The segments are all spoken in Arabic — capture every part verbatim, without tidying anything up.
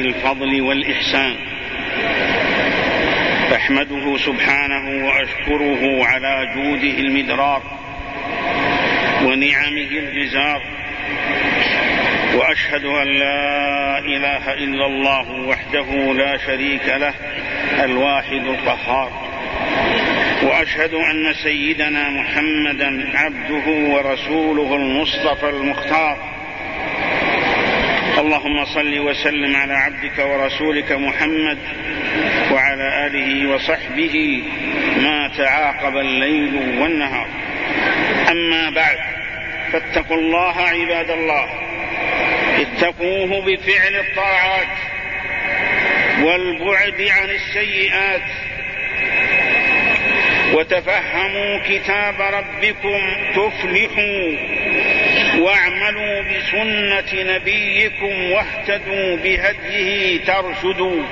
الفضل والإحسان، أحمده سبحانه وأشكره على جوده المدرار ونعمه الجزار، وأشهد أن لا إله إلا الله وحده لا شريك له الواحد القهار، وأشهد أن سيدنا محمدا عبده ورسوله المصطفى المختار. اللهم صل وسلم على عبدك ورسولك محمد وعلى آله وصحبه ما تعاقب الليل والنهار. أما بعد، فاتقوا الله عباد الله، اتقوه بفعل الطاعات والبعد عن السيئات، وتفهموا كتاب ربكم تفلحوا، واعملوا بسنة نبيكم واهتدوا بهديه ترشدوا.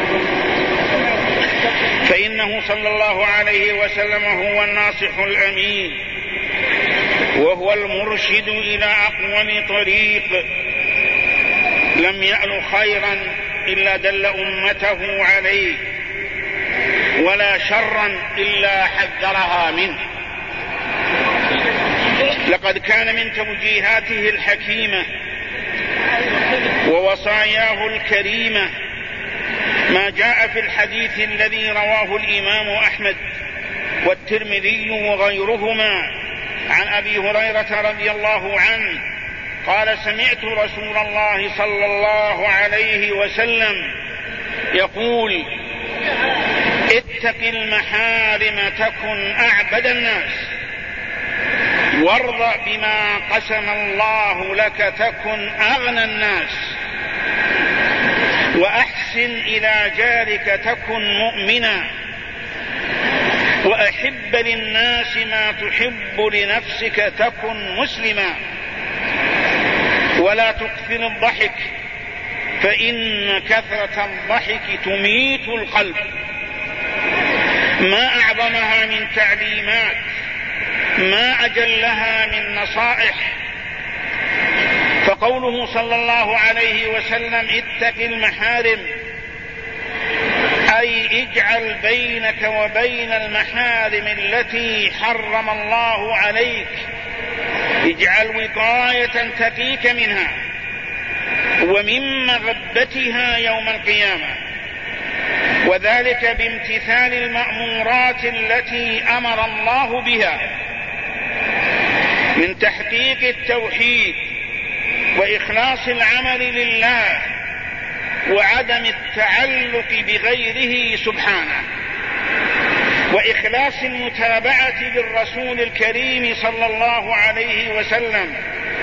فإنه صلى الله عليه وسلم هو الناصح الأمين، وهو المرشد إلى أقوم طريق، لم يأل خيرا إلا دل أمته عليه، ولا شرا إلا حذرها منه. لقد كان من توجيهاته الحكيمة ووصاياه الكريمة ما جاء في الحديث الذي رواه الإمام أحمد والترمذي وغيرهما عن أبي هريرة رضي الله عنه قال: سمعت رسول الله صلى الله عليه وسلم يقول: اتق المحارم تكن أعبد الناس، وارض بما قسم الله لك تكن أغنى الناس، وأحسن إلى جارك تكن مؤمنا، وأحب للناس ما تحب لنفسك تكن مسلما، ولا تكثر الضحك فإن كثرة الضحك تميت القلب. ما أعظمها من تعليمات، ما أجلها من نصائح. فقوله صلى الله عليه وسلم: اتق المحارم، أي اجعل بينك وبين المحارم التي حرم الله عليك، اجعل وقاية تقيك منها ومن مغبتها يوم القيامة، وذلك بامتثال المأمورات التي أمر الله بها من تحقيق التوحيد وإخلاص العمل لله وعدم التعلق بغيره سبحانه، وإخلاص المتابعة للرسول الكريم صلى الله عليه وسلم،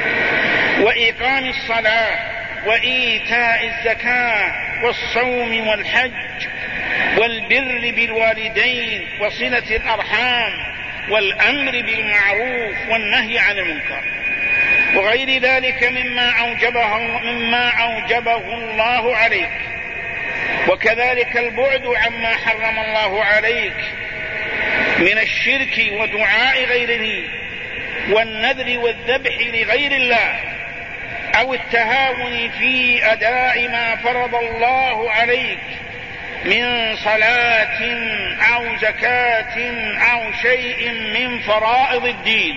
وإقام الصلاة وإيتاء الزكاة والصوم والحج والبر بالوالدين وصلة الأرحام والأمر بالمعروف والنهي عن المنكر، وغير ذلك مما أوجبه, مما أوجبه الله عليك. وكذلك البعد عما حرم الله عليك من الشرك ودعاء غيره والنذر والذبح لغير الله، أو التهاون في أداء ما فرض الله عليك من صلاة أو زكاة أو شيء من فرائض الدين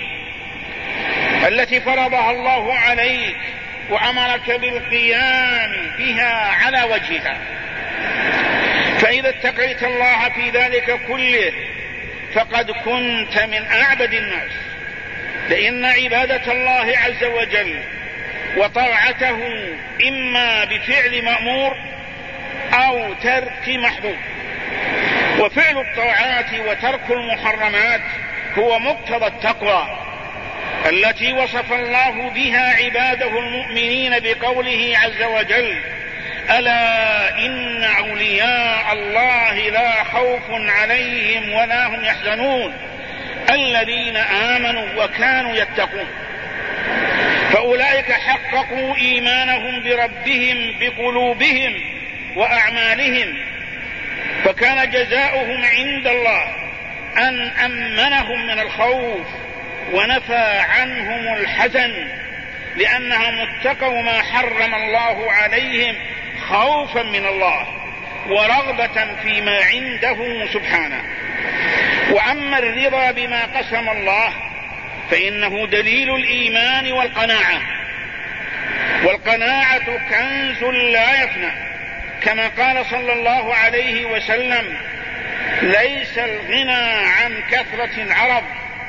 التي فرضها الله عليك وأمرك بالقيام بها على وجهها. فإذا اتقيت الله في ذلك كله فقد كنت من أعبد الناس، لأن عبادة الله عز وجل وطاعته إما بفعل مأمور أو ترك محظور، وفعل الطاعات وترك المحرمات هو مقتضى التقوى التي وصف الله بها عباده المؤمنين بقوله عز وجل: ألا إن أولياء الله لا خوف عليهم ولا هم يحزنون الذين آمنوا وكانوا يتقون. فأولئك حققوا إيمانهم بربهم بقلوبهم وأعمالهم، فكان جزاؤهم عند الله أن أمنهم من الخوف ونفى عنهم الحزن، لأنهم اتقوا ما حرم الله عليهم خوفا من الله ورغبة فيما عنده سبحانه. وأما الرضا بما قسم الله فإنه دليل الإيمان والقناعة، والقناعة كنز لا يفنى، كما قال صلى الله عليه وسلم: ليس الغنى عن كثرة العرب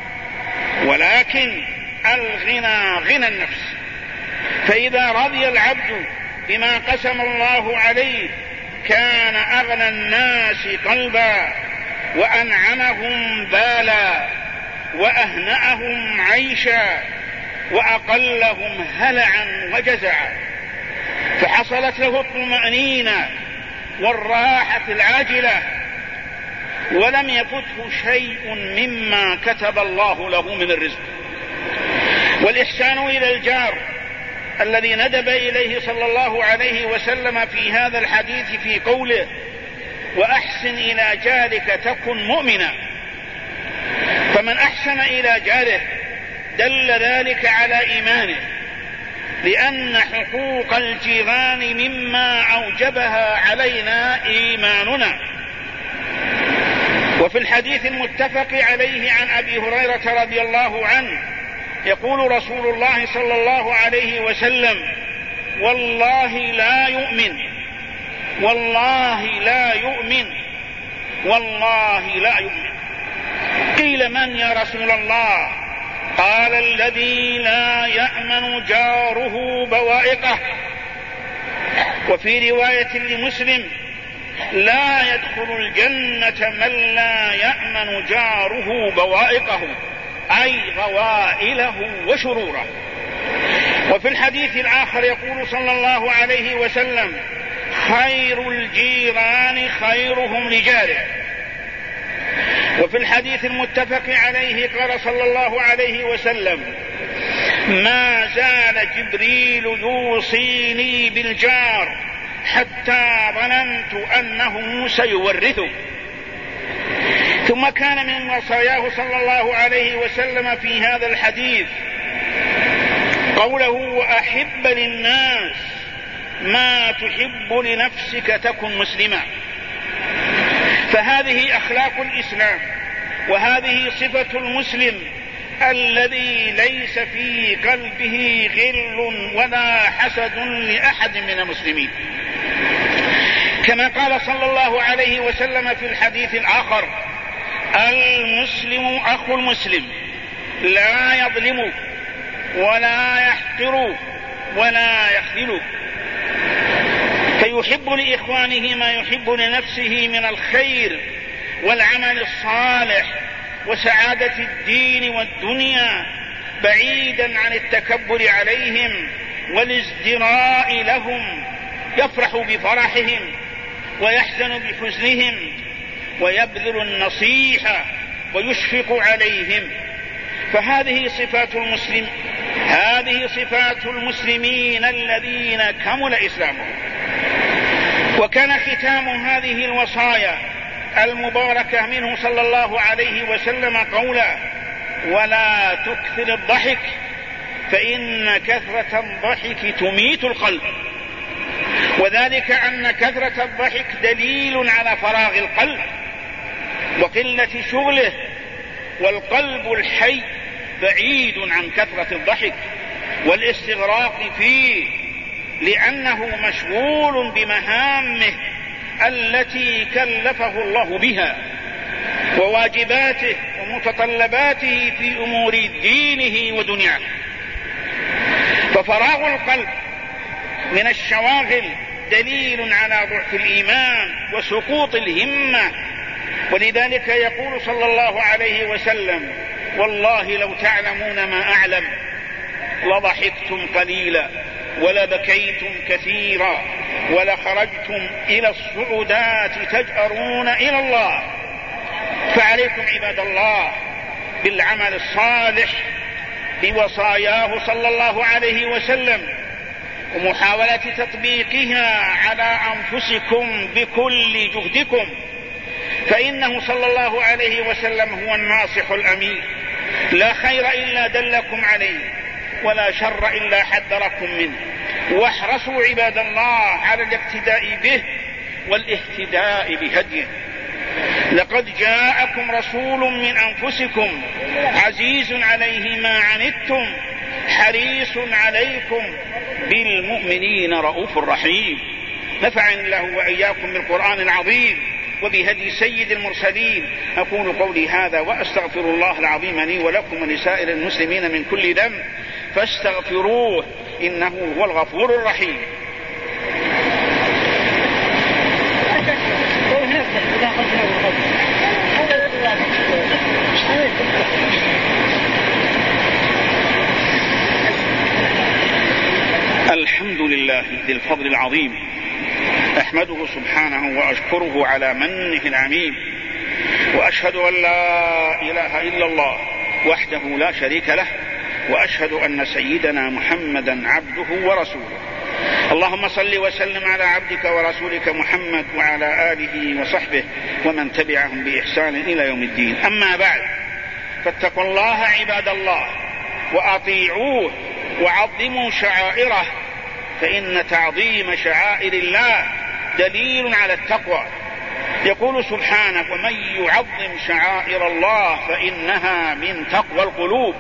ولكن الغنى غنى النفس. فإذا رضي العبد بما قسم الله عليه كان أغنى الناس قلبا وأنعمهم بالا وأهنأهم عيشا وأقلهم هلعا وجزعا، فحصلت له الطمأنينة والراحة العاجلة، ولم يفته شيء مما كتب الله له من الرزق. والإحسان إلى الجار الذي ندب إليه صلى الله عليه وسلم في هذا الحديث في قوله: وأحسن إلى جارك تكن مؤمنا. فمن أحسن إلى جاره دل ذلك على إيمانه، لأن حقوق الجيران مما أوجبها علينا إيماننا. وفي الحديث المتفق عليه عن أبي هريرة رضي الله عنه يقول رسول الله صلى الله عليه وسلم: والله لا يؤمن والله لا يؤمن والله لا يؤمن. قيل: من يا رسول الله؟ قال: الذي لا يأمن جاره بوائقه. وفي رواية لمسلم: لا يدخل الجنة من لا يأمن جاره بوائقه، أي غوائله وشروره. وفي الحديث الآخر يقول صلى الله عليه وسلم: خير الجيران خيرهم لجاره. وفي الحديث المتفق عليه قال صلى الله عليه وسلم: ما زال جبريل يوصيني بالجار حتى ظننت أنه سيورثه. ثم كان من وصاياه صلى الله عليه وسلم في هذا الحديث قوله: وأحب للناس ما تحب لنفسك تكن مسلما. فهذه أخلاق الإسلام، وهذه صفة المسلم الذي ليس في قلبه غل ولا حسد لأحد من المسلمين، كما قال صلى الله عليه وسلم في الحديث الآخر: المسلم أخو المسلم لا يظلم ولا يحقر ولا يخذل. فيحب لإخوانه ما يحب لنفسه من الخير والعمل الصالح وسعادة الدين والدنيا، بعيدا عن التكبر عليهم والازدراء لهم. يفرح بفرحهم ويحزن بحزنهم ويبذل النصيحة ويشفق عليهم. فهذه صفات المسلم، هذه صفات المسلمين الذين كمل إسلامهم. وكان ختام هذه الوصايا المباركة منه صلى الله عليه وسلم قولا: ولا تكثر الضحك فإن كثرة الضحك تميت القلب. وذلك أن كثرة الضحك دليل على فراغ القلب وقلة شغله، والقلب الحي بعيد عن كثرة الضحك والاستغراق فيه، لأنه مشغول بمهامه التي كلفه الله بها وواجباته ومتطلباته في أمور دينه ودنياه. ففراغ القلب من الشواغل دليل على ضعف الإيمان وسقوط الهمة. ولذلك يقول صلى الله عليه وسلم: والله لو تعلمون ما أعلم لضحكتم قليلا ولبكيتم كثيرا ولخرجتم إلى الصعودات تجأرون إلى الله. فعليكم عباد الله بالعمل الصالح بوصاياه صلى الله عليه وسلم ومحاولة تطبيقها على أنفسكم بكل جهدكم، فإنه صلى الله عليه وسلم هو الناصح الأمين، لا خير إلا دلكم عليه ولا شر إلا حذركم منه، واحرصوا عباد الله على الاقتداء به والاهتداء بهديه. لقد جاءكم رسول من أنفسكم عزيز عليه ما عنتم حريص عليكم بالمؤمنين رؤوف رحيم. نفعني الله وإياكم بالقرآن العظيم وبهدي سيد المرسلين. أقول قولي هذا وأستغفر الله العظيم لي ولكم ولسائر المسلمين من كل ذنب فاستغفروه إنه هو الغفور الرحيم. الحمد لله ذي الفضل العظيم، أحمده سبحانه وأشكره على منه العميم، وأشهد أن لا إله إلا الله وحده لا شريك له، وأشهد أن سيدنا محمدا عبده ورسوله. اللهم صل وسلم على عبدك ورسولك محمد وعلى آله وصحبه ومن تبعهم بإحسان إلى يوم الدين. أما بعد، فاتقوا الله عباد الله وأطيعوه وعظموا شعائره، فإن تعظيم شعائر الله دليل على التقوى. يقول سبحانه: ومن يعظم شعائر الله فإنها من تقوى القلوب.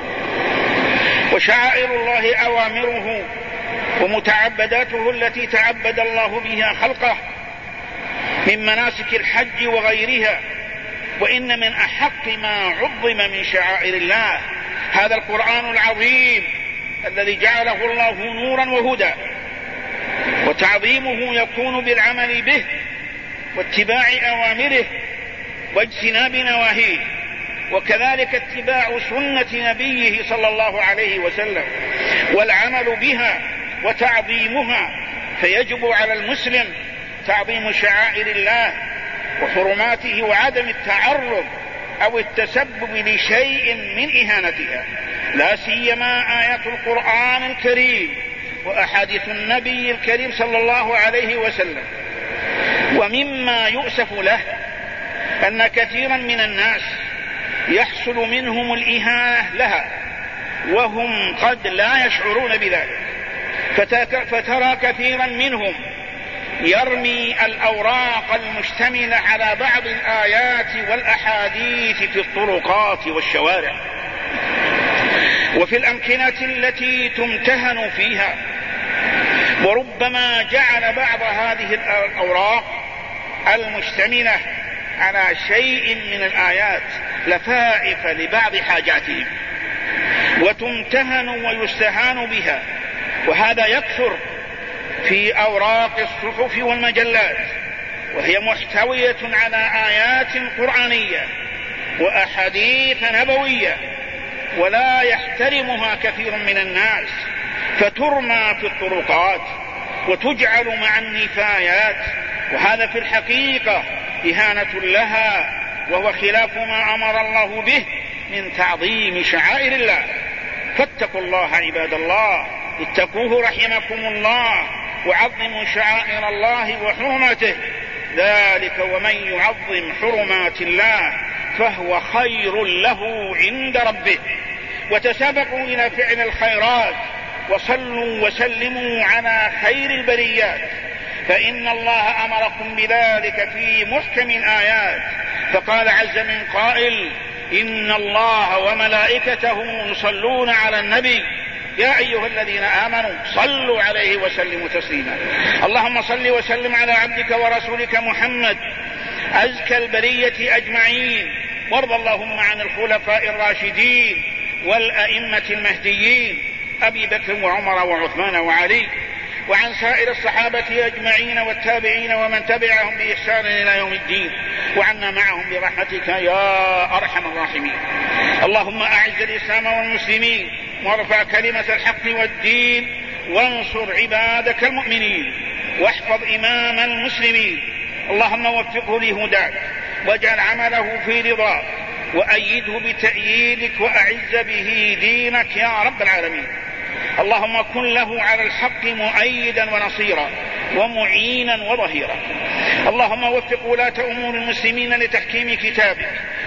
وشعائر الله أوامره ومتعبداته التي تعبد الله بها خلقه من مناسك الحج وغيرها. وإن من أحق ما عظم من شعائر الله هذا القرآن العظيم الذي جعله الله نورا وهدى، وتعظيمه يكون بالعمل به واتباع أوامره واجتناب نواهيه، وكذلك اتباع سنة نبيه صلى الله عليه وسلم والعمل بها وتعظيمها. فيجب على المسلم تعظيم شعائر الله وحرماته وعدم التعرض أو التسبب لشيء من إهانتها، لا سيما آيات القرآن الكريم وأحاديث النبي الكريم صلى الله عليه وسلم. ومما يؤسف له أن كثيرا من الناس يحصل منهم الإهانة لها وهم قد لا يشعرون بذلك، فترى كثيرا منهم يرمي الأوراق المشتملة على بعض الآيات والأحاديث في الطرقات والشوارع وفي الأمكنة التي تمتهن فيها، وربما جعل بعض هذه الأوراق المشتملة على شيء من الآيات لفائف لبعض حاجاتهم وتمتهن ويستهان بها. وهذا يكثر في أوراق الصحف والمجلات، وهي محتوية على آيات قرآنية وأحاديث نبوية، ولا يحترمها كثير من الناس، فترمى في الطرقات وتجعل مع النفايات، وهذا في الحقيقة إهانة لها، وهو خلاف ما أمر الله به من تعظيم شعائر الله. فاتقوا الله عباد الله، اتقوه رحمكم الله، وعظموا شعائر الله وحرماته، ذلك ومن يعظم حرمات الله فهو خير له عند ربه. وتسابقوا إلى فعل الخيرات وصلوا وسلموا على خير البريات، فإن الله أمركم بذلك في محكم الآيات، فقال عز من قائل: إن الله وملائكته يصلون على النبي يا أيها الذين آمنوا صلوا عليه وسلموا تسليما. اللهم صل وسلم على عبدك ورسولك محمد أزكى البرية أجمعين، وارض اللهم عن الخلفاء الراشدين والأئمة المهديين أبي بكر وعمر وعثمان وعلي، وعن سائر الصحابة أجمعين والتابعين ومن تبعهم بإحسان إلى يوم الدين، وعنا معهم برحمتك يا أرحم الراحمين. اللهم أعز الإسلام والمسلمين، وارفع كلمة الحق والدين، وانصر عبادك المؤمنين، واحفظ إمام المسلمين. اللهم وفقه لهداك، واجعل عمله في رضاك، وأيده بتأييدك، وأعز به دينك يا رب العالمين. اللهم كن له على الحق مؤيدا ونصيرا ومعينا وظهيرا. اللهم وفق ولاة أمور المسلمين لتحكيم كتابك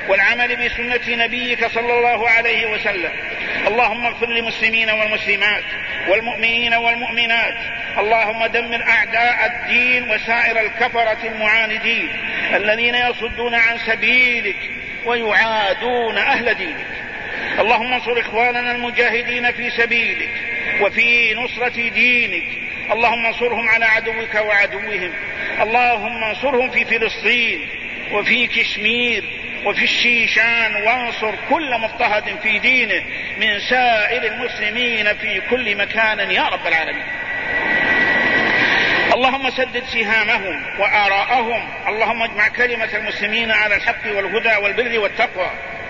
والعمل بسنة نبيك صلى الله عليه وسلم. اللهم اغفر للمسلمين والمسلمات والمؤمنين والمؤمنات. اللهم دمر أعداء الدين وسائر الكفرة المعاندين الذين يصدون عن سبيلك ويعادون أهل دينك. اللهم انصر إخواننا المجاهدين في سبيلك وفي نصرة دينك. اللهم انصرهم على عدوك وعدوهم. اللهم انصرهم في فلسطين وفي كشمير وفي الشيشان، وانصر كل مضطهد في دينه من سائر المسلمين في كل مكان يا رب العالمين. اللهم سدد سهامهم وآراءهم. اللهم اجمع كلمة المسلمين على الحق والهدى والبر والتقوى.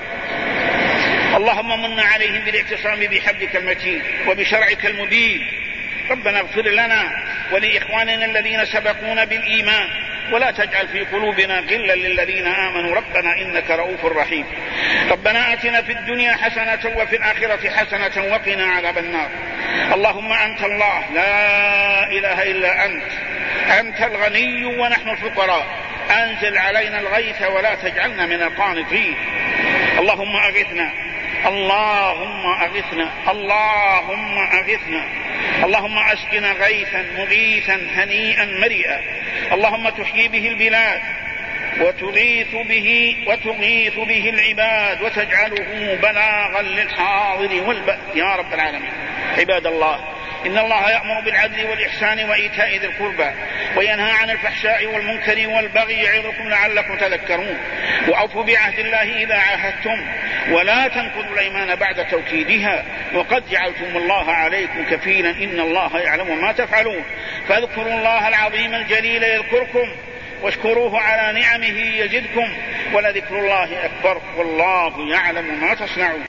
اللهم من عليهم بالاعتصام بحبلك المتين وبشرعك المبين. ربنا اغفر لنا ولإخواننا الذين سبقونا بالإيمان، ولا تجعل في قلوبنا غلا للذين آمنوا ربنا إنك رؤوف رحيم. ربنا آتنا في الدنيا حسنة وفي الآخرة حسنة وقنا عذاب النار. اللهم أنت الله لا إله إلا أنت، أنت الغني ونحن الفقراء. أنزل علينا الغيث ولا تجعلنا من القانطين. اللهم أغثنا اللهم أغثنا اللهم أغثنا. اللهم أسقنا غيثا مغيثا هنيئا مريئا. اللهم تحيي به البلاد وتغيث به وتغيث به العباد وتجعله بلاغا للحاضر والبأس يا رب العالمين. عباد الله، إن الله يأمر بالعدل والإحسان وإيتاء ذي القربى وينهى عن الفحشاء والمنكر والبغي يعظكم لعلكم تذكرون. وأوفوا بعهد الله إذا عاهدتم ولا تنقضوا الأيمان بعد توكيدها وقد جعلتم الله عليكم كفيلا إن الله يعلم ما تفعلون. فاذكروا الله العظيم الجليل يذكركم واشكروه على نعمه يزدكم ولذكر الله أكبر والله يعلم ما تصنعون.